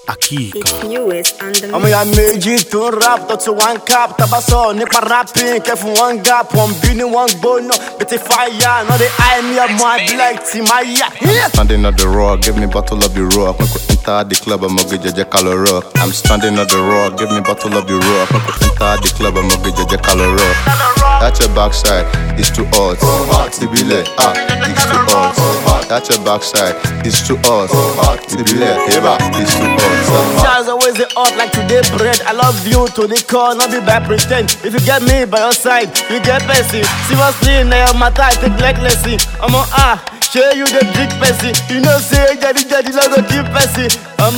Akika. It's newest and the Ọmọ ya méjì tó ń rap tó tún one cap tábà sọ nípa rapping kẹfún one gap one bí ní one gbóná bẹ́tẹ̀ fire náà dey eye me up more like ti máa yà. Standing on the rock, give me bottle of the rock. When we enter the club, I'm gonna get a color rock. I'm standing on the rock, give me bottle of the rock. When we enter the club, I'm gonna get a color rock. That's your backside, it's too hot. Tibile, it's too hot. That's your backside, it's too hot. Tibile, it's too hot. Charles always the hot like today bread. I love you to the core, not be by pretend. If you get me by your side, you get Pepsi. Seriously, now your matter I take like Leslie. I'm on show you the big Pepsi. You know say daddy no go keep Pepsi.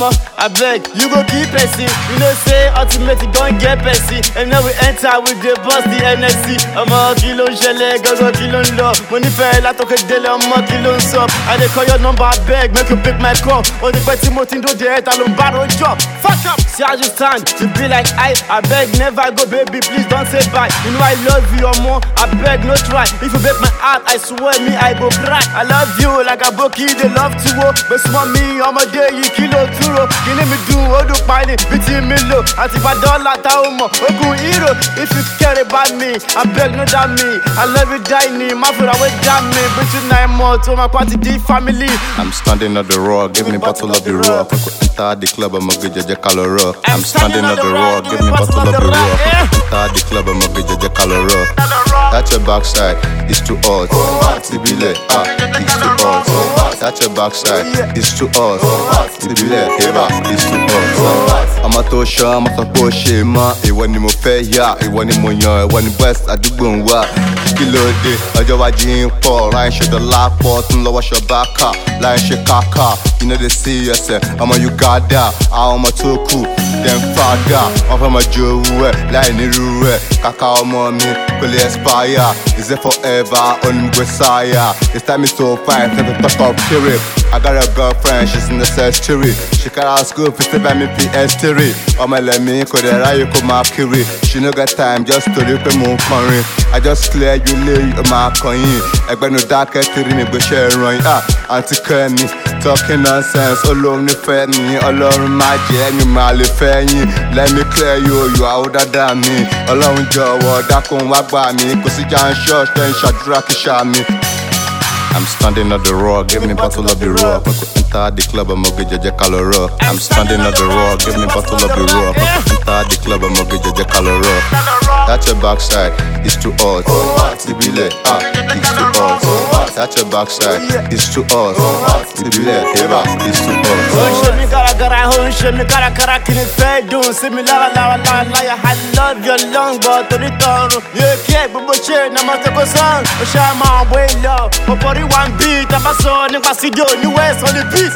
I beg you go keep Pepsi. You know say ultimate you gon' get Pepsi. And now we enter with the boss the NSC. Kilo shele go kilo low. Money fair la toke dele kilo stop. I dey call your number I beg make you pick my call. On the petty motin do the head alone battle job. Fuck up. See how you stand to be like I beg never go baby please don't say bye. You know I love you or more. I beg no try. If you break my heart I swear me I go cry. I love you like a boki they love to wo. But small me I'm a day you kilo turo. Kini me do odu pine biti me low. Atifa dollar ta omo ogun hero. If you care about me I beg no damn me. I love you dining my food away damn me. Between 9 months to my party D family. I'm standing on the rock, give me bottle of the rock. When we enter the club, I'm gonna get a color rock. I'm standing on the rock, give me bottle of the rock. When we enter the club, I'm gonna get a color rock. That's your backside, it's too hot. Tibile, it's too hot. That's your backside, it's too hot. Tibile, it's too hot. I'm a to show, I'm a to ṣe mọ́. Ìwọ ni mo fẹ́ yá, ìwọ ni mo yan, ìwọ ni best àdúgbò ń wá. Kí ló dé? Ọjọ́ wájú ń pọ̀, láì ṣe dọ́là pọ̀, tún lọ́wọ́ ṣọ bákà, láì ṣe káká. You know they see yourself, ọmọ you got that. Àwọn ọmọ tó kù, dem fada. Wọ́n fẹ́ máa jó owó ẹ̀, láì nírú ẹ̀. Kàkà ọmọ mi kò lè expire. Is it forever? Onimgbesaya. It's time is so fine, time to talk of period. I got a girlfriend, she's necessary. She got out of school, fit by me PS3. Ọmọ ẹlẹ́mi kò dẹ̀ ráyè kó máa kiri. She no get time just torí pé mò ń kọrin. I just clear you lay ọmọ akọyin. Ẹgbẹ́ nu dákẹ́ tiri mi gbéṣẹ́ ìròyìn. Àǹtí Kẹ́mi talking nonsense. Olóhùn nífẹ̀ẹ́ mi, Ọlọ́run má jẹ́ mi máa lè fẹ́ yín. Let me clear you are older than me. Ọlọ́run jọ̀wọ́ dákun wá gbà mí. Kò sí jà ń ṣọ́ọ̀ṣì tẹ́ ń ṣàdúrà kí ṣá mi. I'm standing on the rock, give me bottle of the rock. When we enter the club, I'm gonna get a color rock. I'm standing on the rock, give me bottle of the rock. When we enter the club, I'm gonna get a color rock. That's your backside, it's too hot. Tibile, it's too hot. That's your backside, it's too hot. Tibile, it's too hot. Show me gara, show me cara, kini fẹ́ dùn sí mi lára. I love your long but to the tongue. You can't gbogbo ṣe na ma ṣe kó sàn. O ṣe máa wé lọ. Ọ̀pọ̀rí one beat, a bá sọ nípa sídìò ní West on the beat.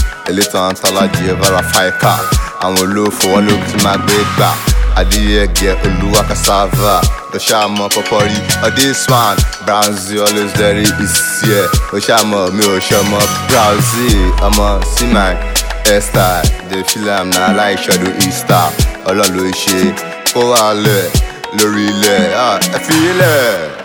Elétò àǹtàlájì ẹ̀vára fáìkà. Àwọn olófò wọn ló ti máa gbé gbà. Adiyege Olúwa cassava. Oshamo Popori. This one, Brownsy always very easy. Oshamo, mi Oshamo Brownsy. See my hairstyle. The film na like shadow Easter. Ọlọ́run ló ṣe kó wà lẹ̀ lórí ilẹ̀. Ẹ fi ilẹ̀.